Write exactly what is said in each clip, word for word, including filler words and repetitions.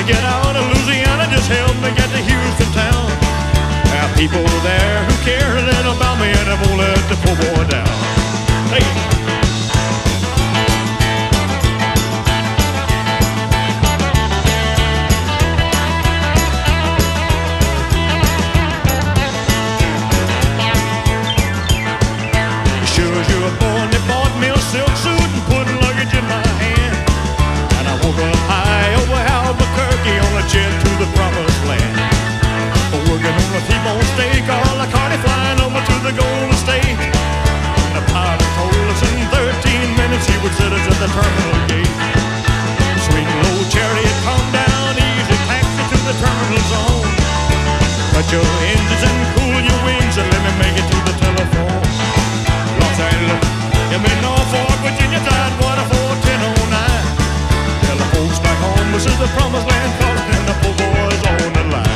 me get out of Louisiana, just help me get to Houston town. There are people there who care a little about me, and I won't let the poor boy down. Hey. Silk suit and put luggage in my hand, and I woke up high over Albuquerque on a jet to the promised land. Working on a T-bone steak, all a carny flying over to the Golden State. And the pilot told us in thirteen minutes he would set us at the terminal gate. Sweet low chariot, calm down, easy taxi to the terminal zone. Cut your engines and cool your wings and let me make it to the telephone. Los Angeles, give me Norfolk, Virginia, Tidewater four ten oh nine. Tell the folks back home this is the promised land, calling and the poor boys on the line.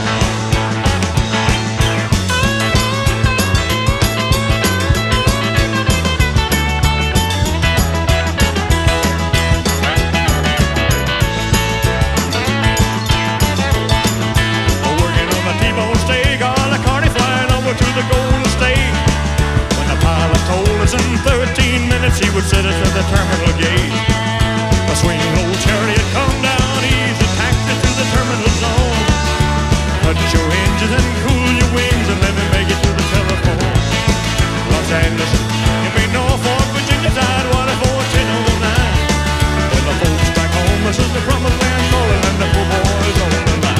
Working on the T-bone steak, all the carny flying over to the Golden State. When the pilot told us in thirteen minutes he would set us at the terminal gate. A swing low chariot, come down, easy taxi to the terminal zone. Cut your engines and cool your wings and let me make it to the telephone. Los Angeles, give me Norfolk, Virginia, Tidewater four ten oh nine. Tell the folks back home this is the promised land, calling and the poor boys on the line.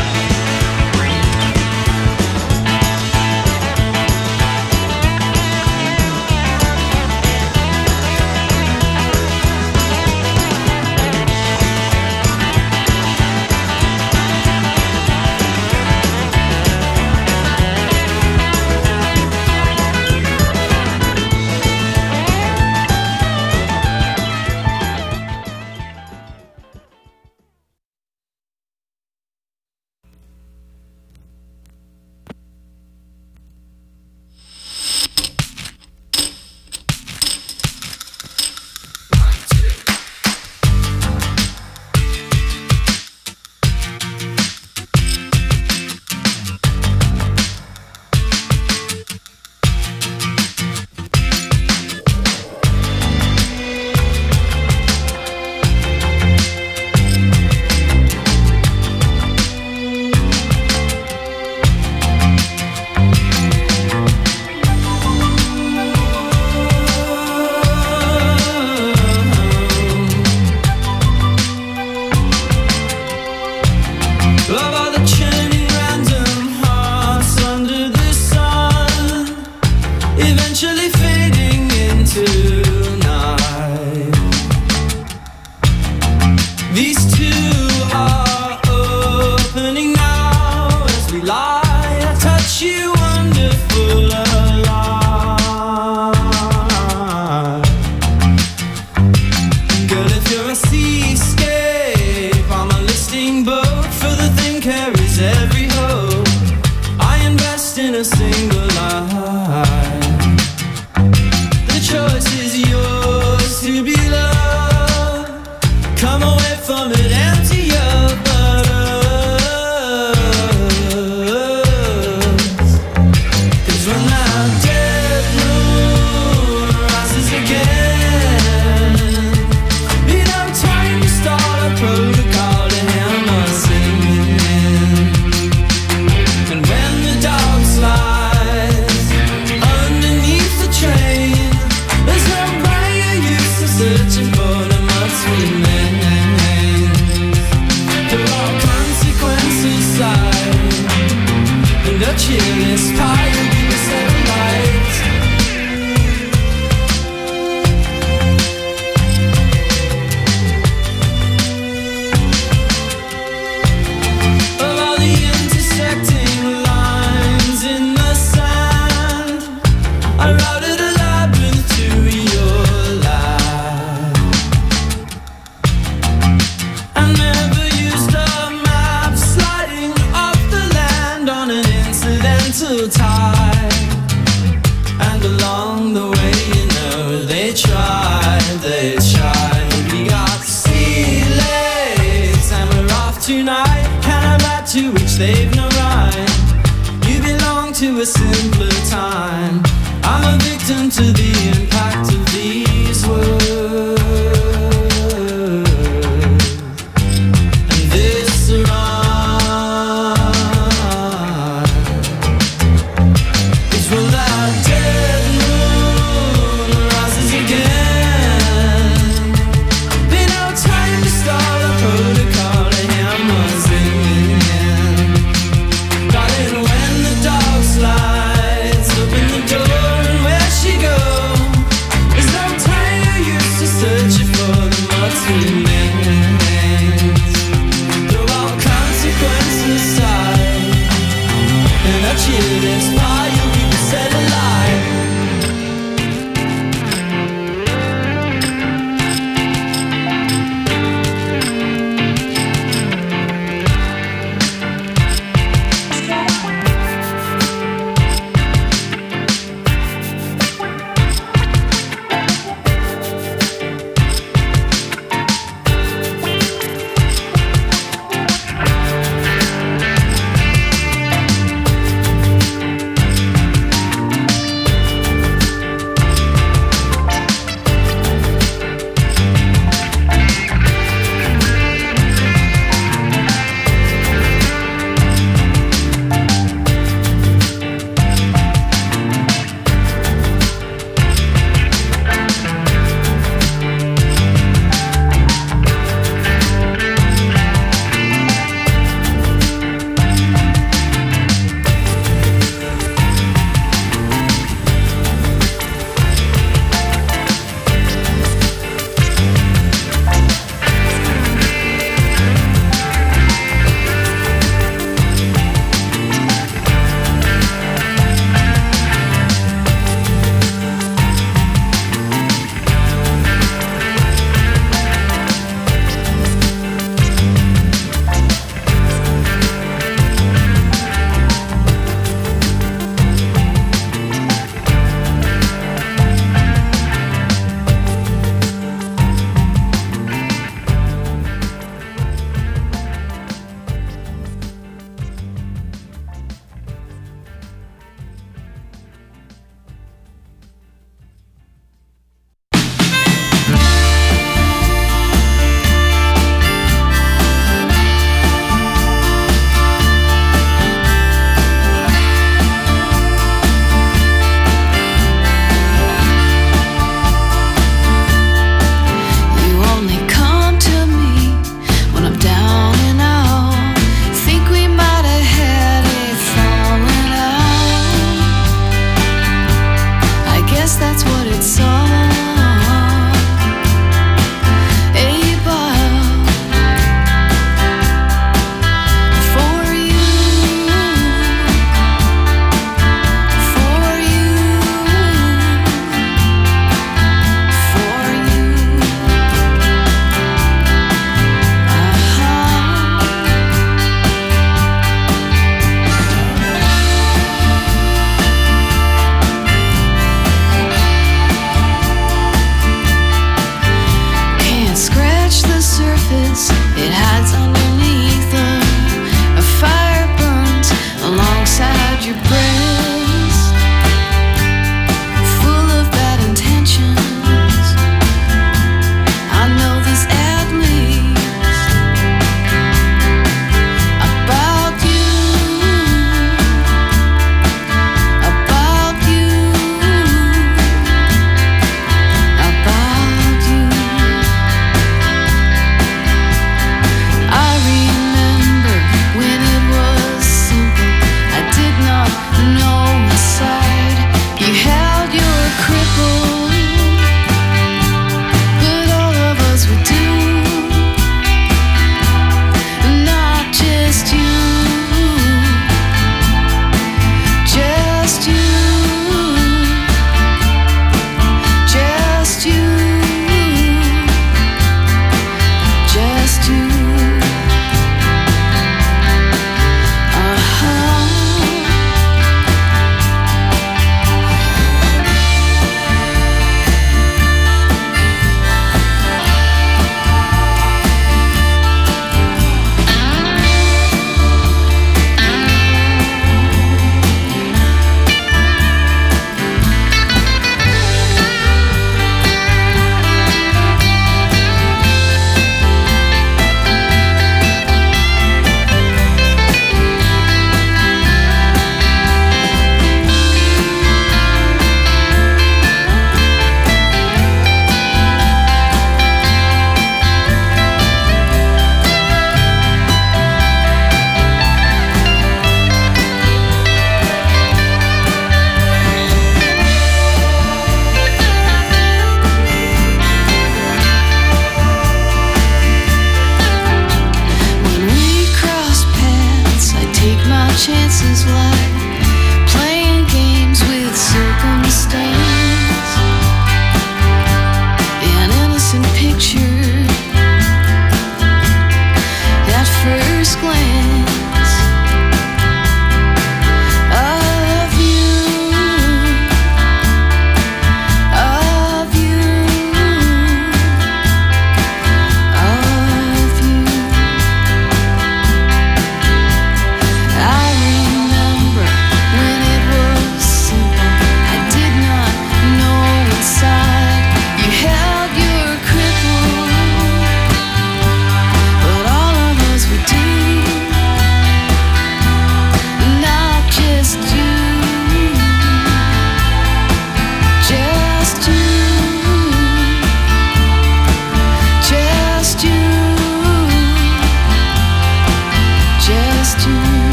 tonight. to which they've no right. You belong to a simpler time. I'm a victim to the impact of these words. And this rhyme is from that dead moon rises again. Be no time to start a protocol, a hammer's in hand. Darling, when the dog slides, open the door and where she go.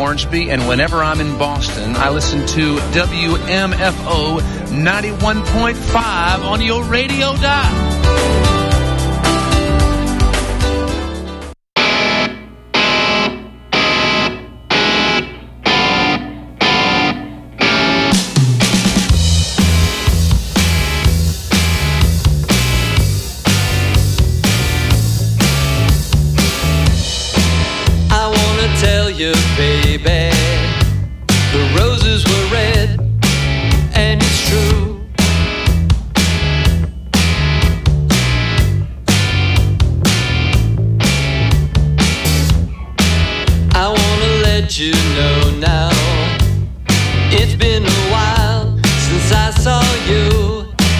Hornsby, and whenever I'm in Boston, I listen to W M F O ninety-one point five on your radio dial. You, baby, the roses were red, and it's true. I wanna let you know now, it's been a while since I saw you.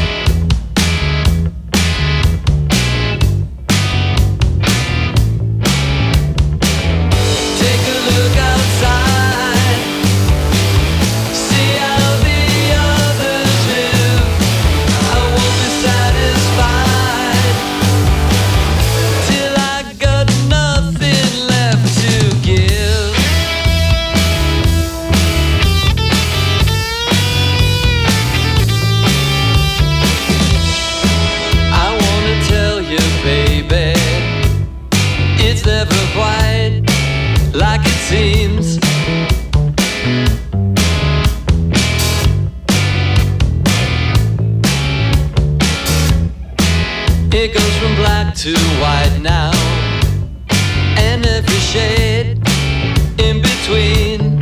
It goes from black to white now, and every shade in between.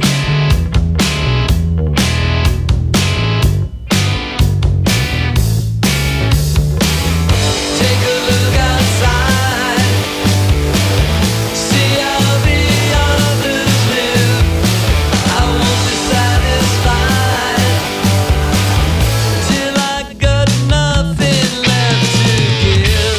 Take a look outside, see how the others live. I won't be satisfied till I got nothing left to give.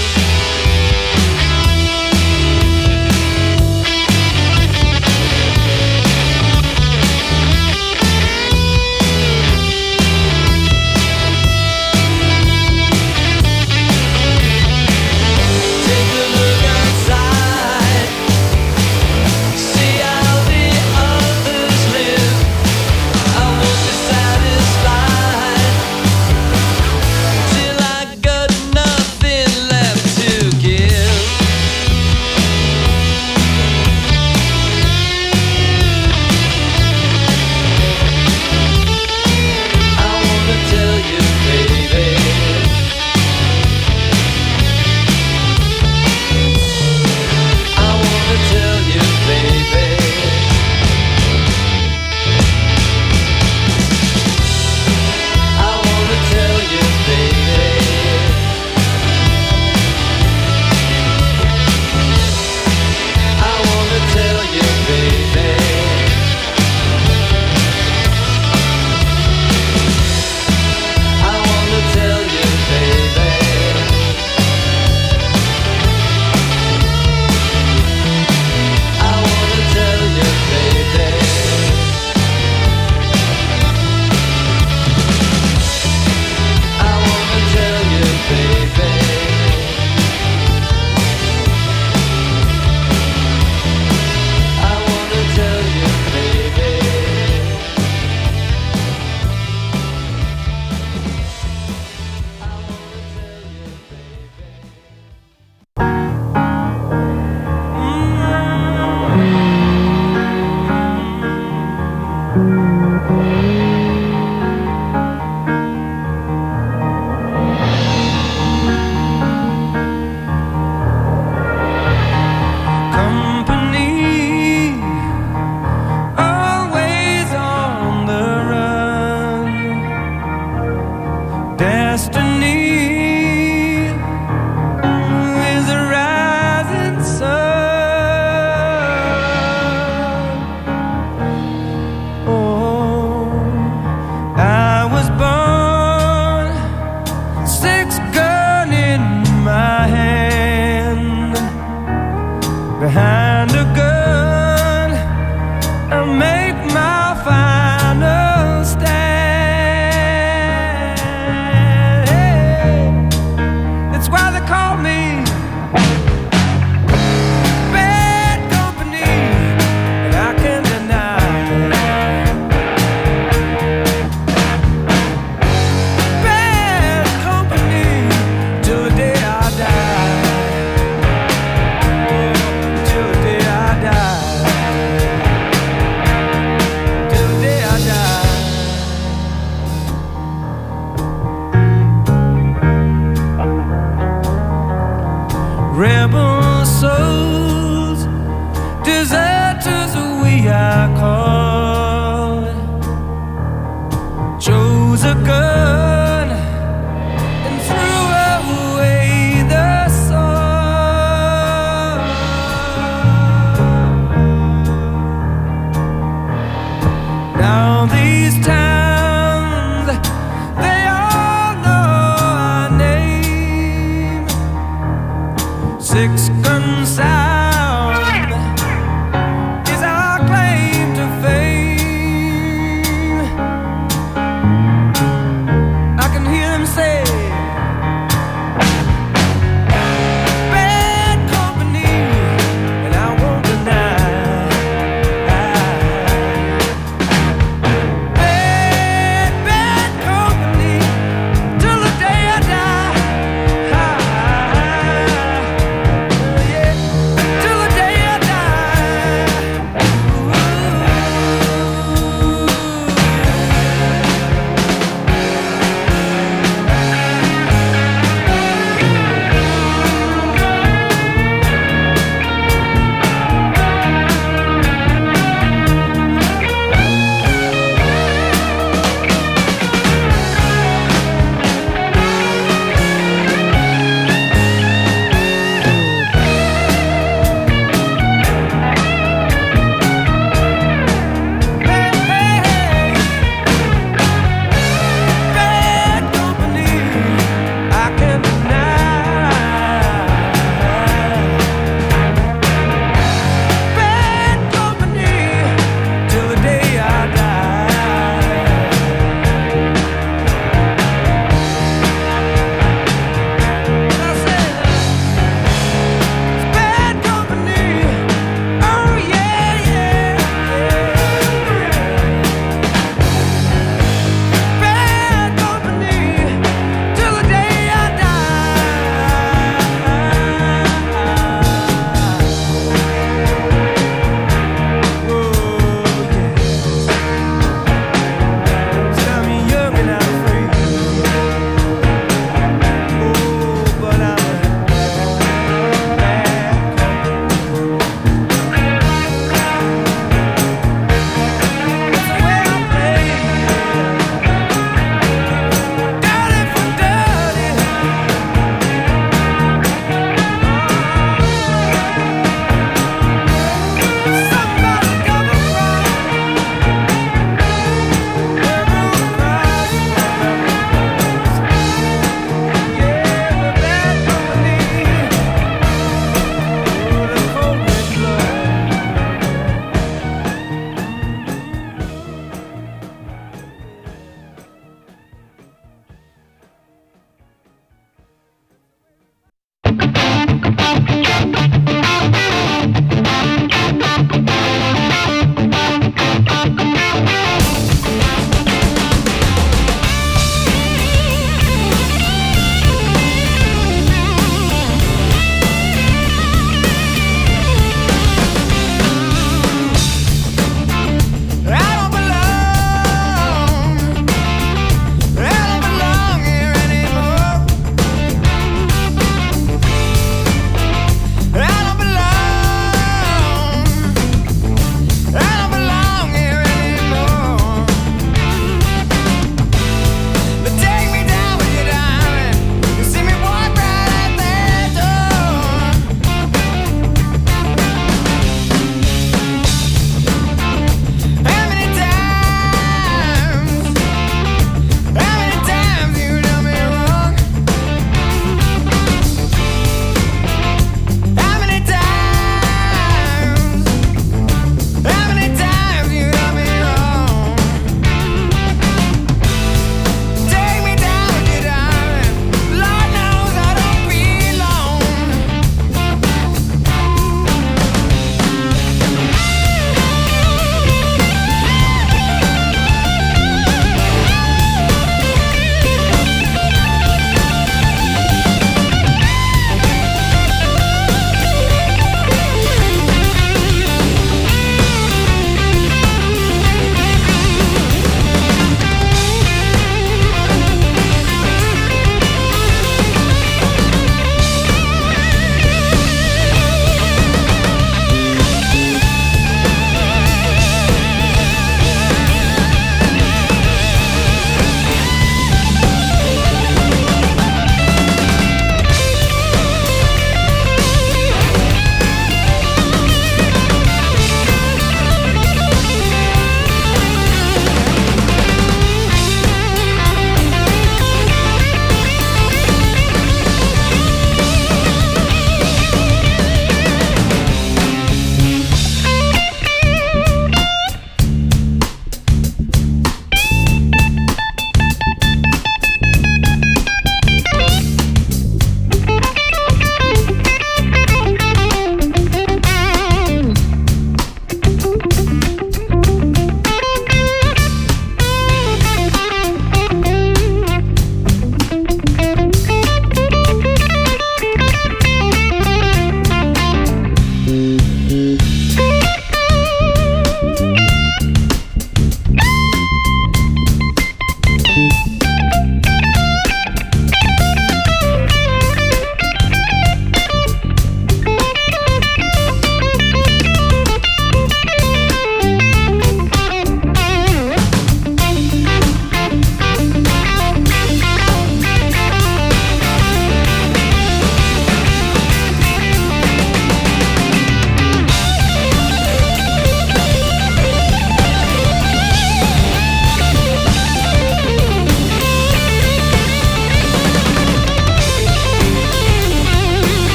rebel souls, deserters we are called. Chose a gun and threw away the sword. Now these towns, they all know our name. Six gun sound is our claim to fame. I can hear them say, bad company, and I won't deny. Bad, bad company, till the day I die. Yeah.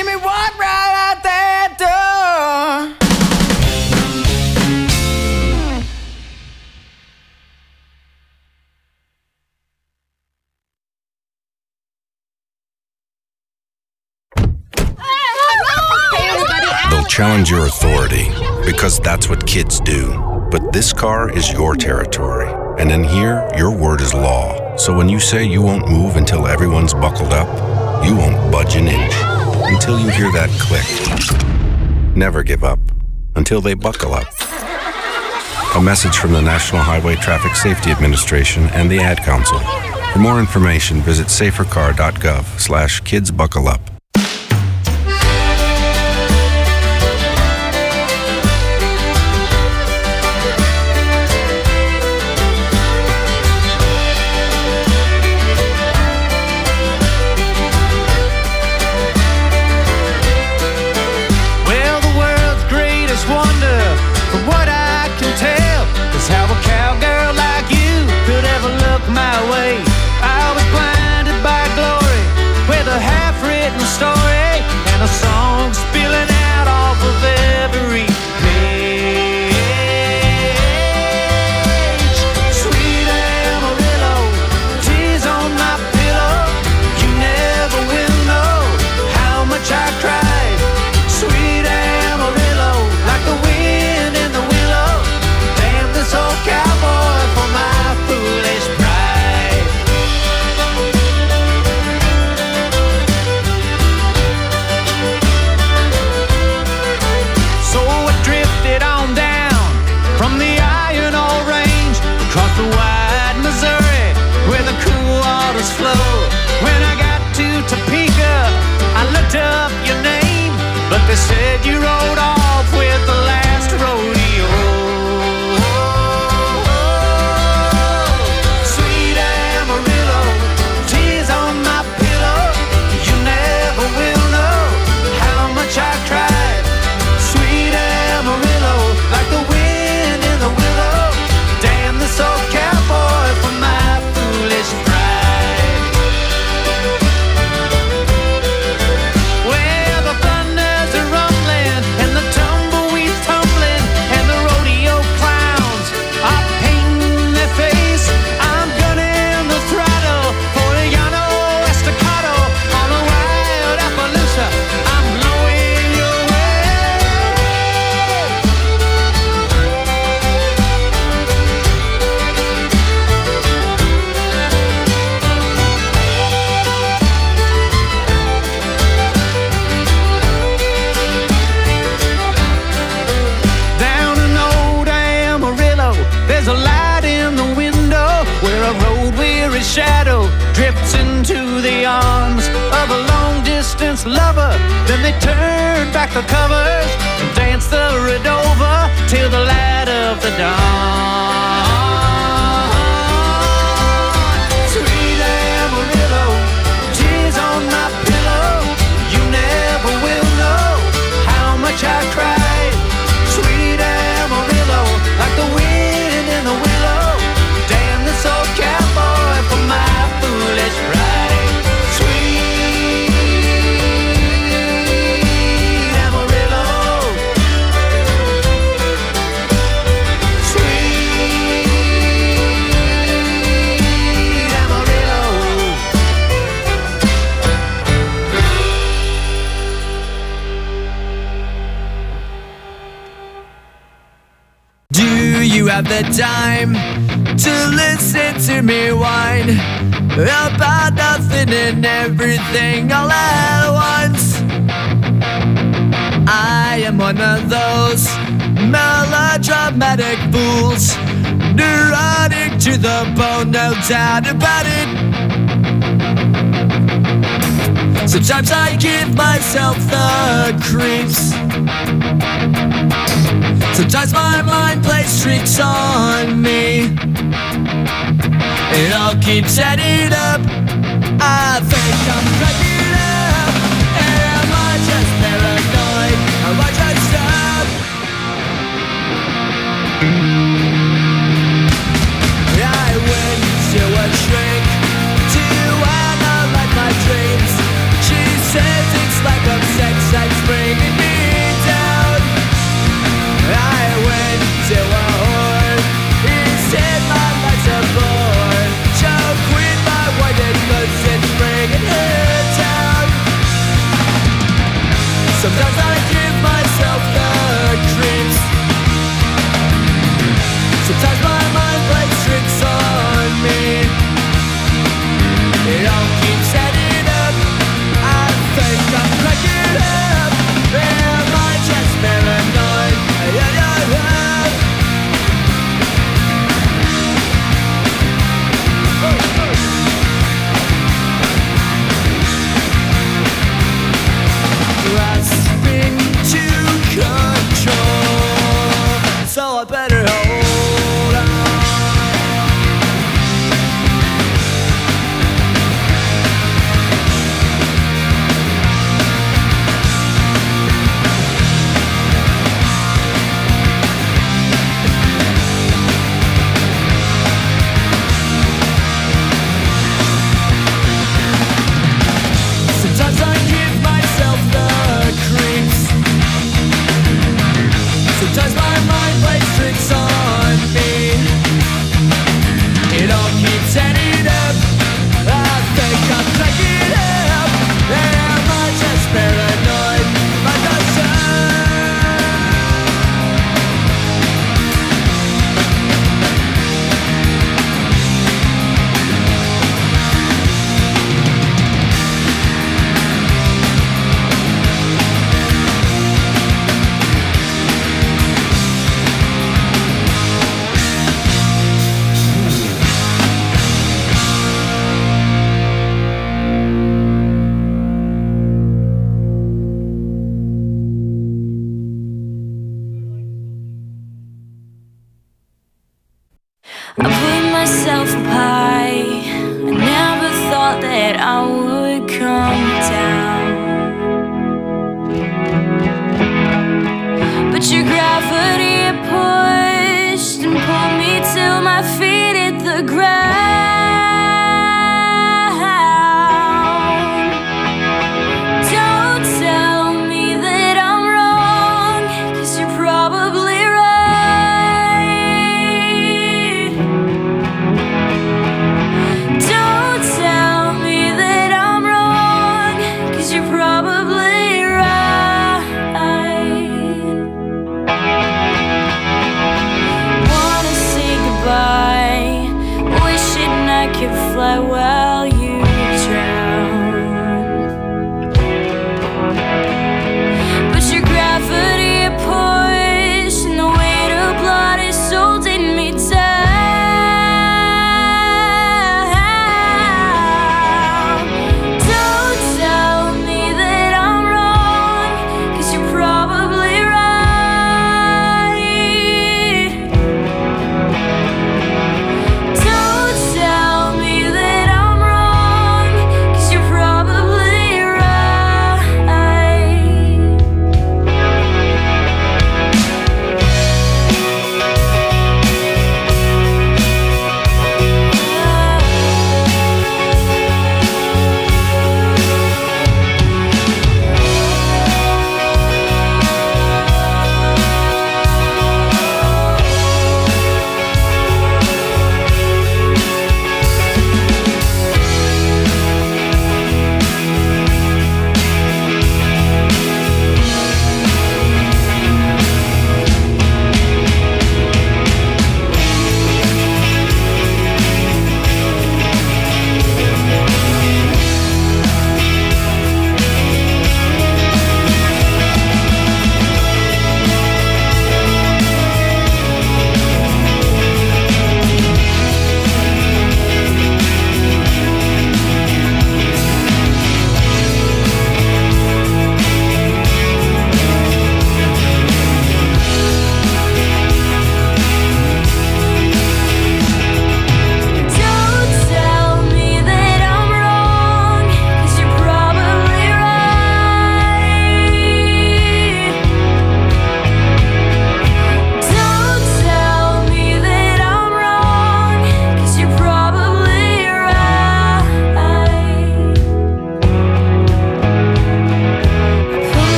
Jimmy walked right out that door. They'll challenge your authority because that's what kids do. But this car is your territory. And in here, your word is law. So when you say you won't move until everyone's buckled up, you won't budge an inch until you hear that click. Never give up until they buckle up. A message from the National Highway Traffic Safety Administration and the Ad Council. For more information, visit safercar dot gov slash kids buckle up. They said you rode off with the last rodeo. Sweet Amarillo, tears on my pillow. You never will know how much I cried. Sweet Amarillo, like the wind in the willow. Damn this old cowboy for my foolish pride. Well, the thunder's rumbling and the tumbleweeds tumbling and the rodeo clowns are painting their face. I'm gunning the throttle for a Llano Estacado on a wild Appaloosa. I'm blowing your way. Down in old Amarillo, there's a light in the window where a road-weary shadow drifts into the arms of a long-distance lover. Then they turn back the covers and dance the Redova till the light of the dawn. Sweet Amarillo, tears on my pillow. You never will know how much I cried. Sweet Amarillo, like the wind in the willow. Damn this old cowboy for my foolish pride. Sweet Amarillo, sweet Amarillo. Do you have the time to listen to me whine about nothing and everything all at once? I am one of those melodramatic fools, neurotic to the bone, no doubt about it. Sometimes I give myself the creeps. Sometimes my mind plays tricks on me. It all keeps adding up. I think I'm cracking up. Am I just paranoid? Am I just up? I went to a shrink to analyze my dreams. She says it's like I'm sex Sometimes I give myself the creeps. Sometimes my mind plays tricks on me. It all keeps adding up. I think I'm cracking up. Am I just paranoid? Yeah, yeah, yeah. Grasping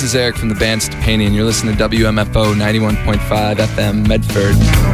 is Eric from the band Stepani, and you're listening to W M F O ninety-one point five F M Medford.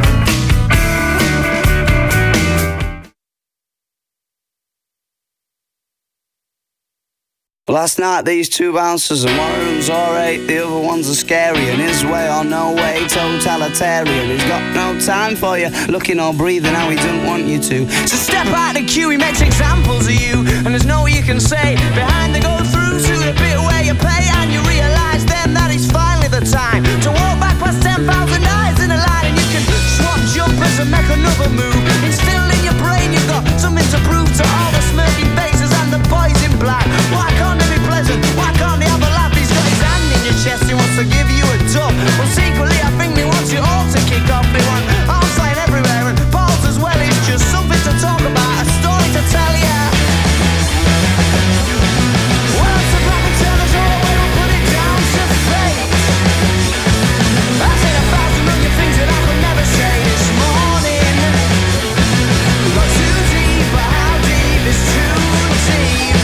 Last night these two bouncers, and one of them's alright, the other one's a scary, and his way or no way, totalitarian. He's got no time for you, looking or breathing how he doesn't want you to. So step out the queue, he makes examples of you, and there's no way you can say behind the go through to the bit where you pay, and you realise then that it's finally the time to walk back past ten thousand eyes in a line, and you can swap jumpers and make another move. Instilled in your brain, you've got something to prove to all the smirking faces and the boys in black. Why can't they be pleasant? Why can't they have a laugh? He's got his hand in your chest, he wants to give you a tug. Well, secretly I think he wants you all to kick off. They want arms flying everywhere and balls as well. It's just something to talk about, a story to tell ya. Well, it's a black and tellers all the way, we'll put it down to fate. I said a thousand million things that I could never say this morning. Got too deep, but how deep is too deep?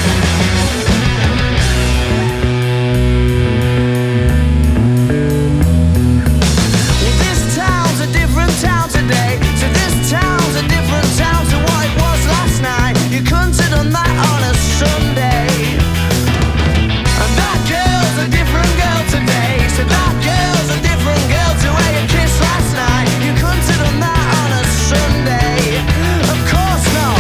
Well, this town's a different town today. So this town's a different town to what it was last night. You couldn't have done that on a Sunday. And that girl's a different girl today. So that girl's a different girl to where you kissed last night. You couldn't have done that on a Sunday. Of course not.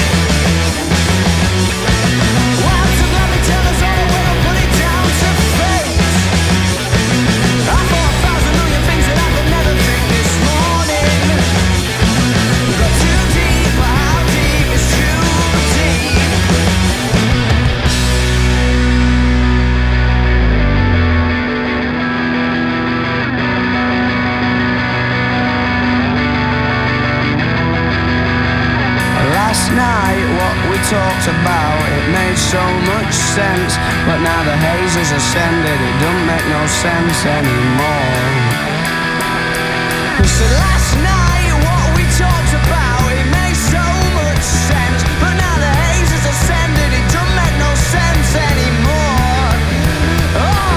Well, so let me tell us all the way, I'll put it down to fate. I thought a thousand million things that I could never think this morning. Got too deep, but how deep is too deep? Last night what we talked about, it made so much sense, but now the haze has ascended, it don't make no sense anymore. So last night what we talked about, it made so much sense, but now the haze has ascended, it don't make no sense anymore. Oh.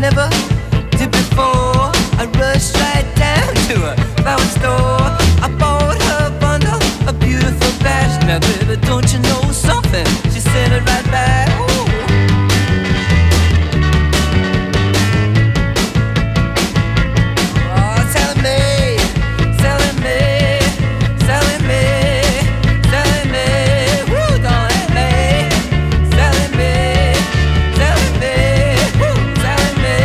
never did before. I rushed right down to her flower store. I bought her a bundle of beautiful bags. Now baby, don't you know something? She sent it right back. Ooh. Oh, telling me, selling me, selling me, selling me. Woo, don't let me, selling me, selling me, woo, selling me.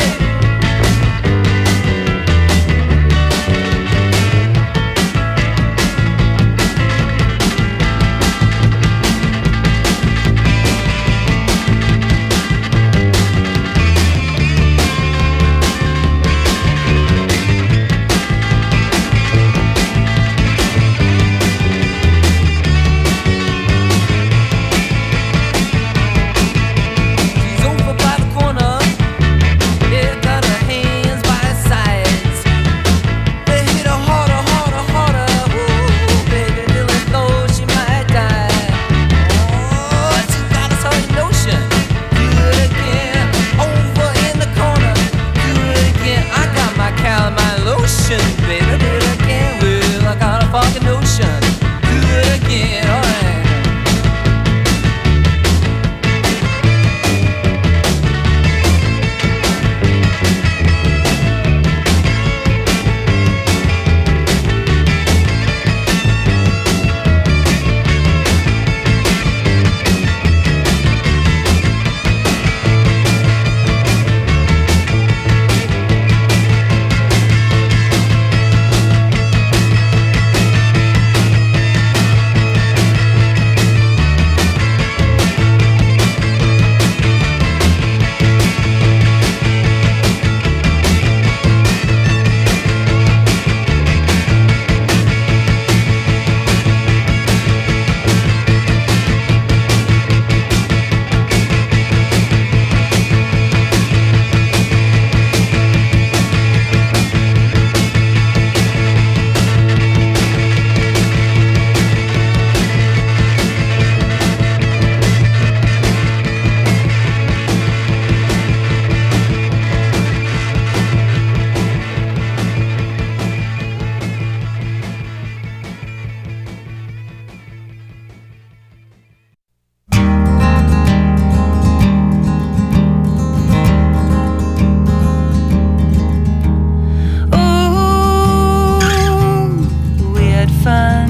She's over by the corner, yeah, got her hands by her sides. They hit her harder, harder, harder. Woo, baby, till as though she might die. Oh, she got a certain notion. Do it again, over in the corner. Do it again. I got my calamine lotion, baby. Do it again. Well, I got a fucking notion. Do it again, alright. Oh, we had fun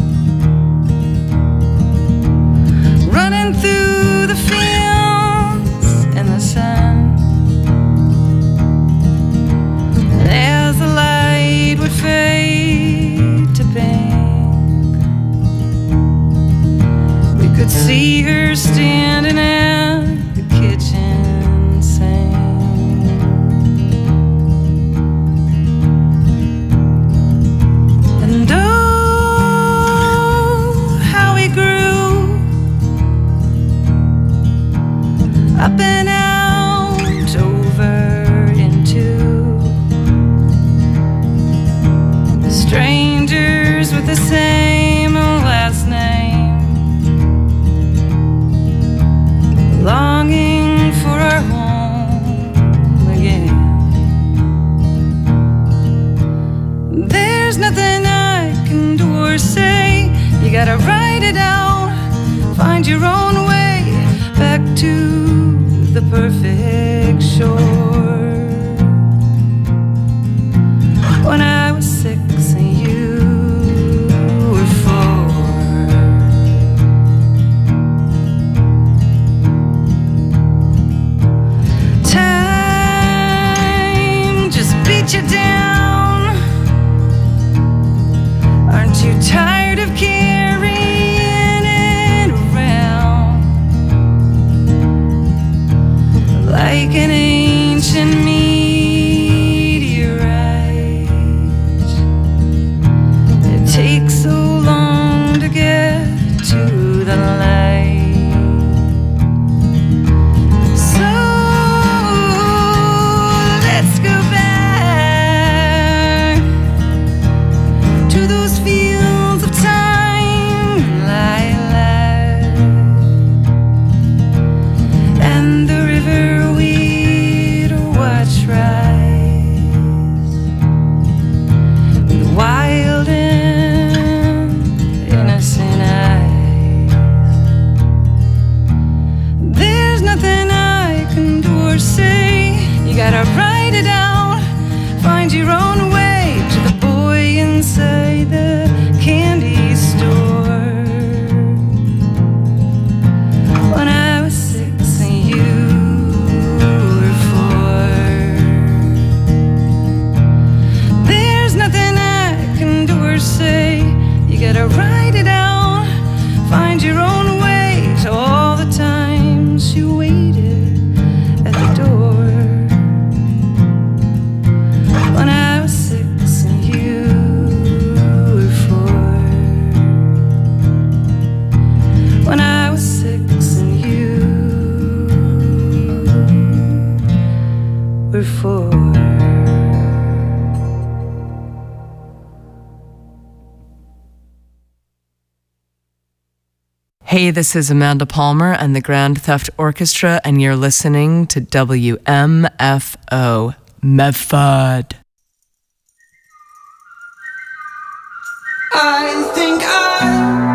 running through the fields in the sun. And as the light would fade to pink, we could see her standing at the kitchen sink. And oh, how we grew up and out over into strangers with the same last name, longing for our home again. There's nothing I can do or say. You gotta write it out, find your own way back to the perfect shore. When I was six and you were four. Time just beat you down. Aren't you tired of carrying it around like an ancient meteorite? It takes so long to get to the light. So let's go back to those fields of time, lilac, and the river we before. Hey, this is Amanda Palmer and the Grand Theft Orchestra, and you're listening to W M F O Medford. I think I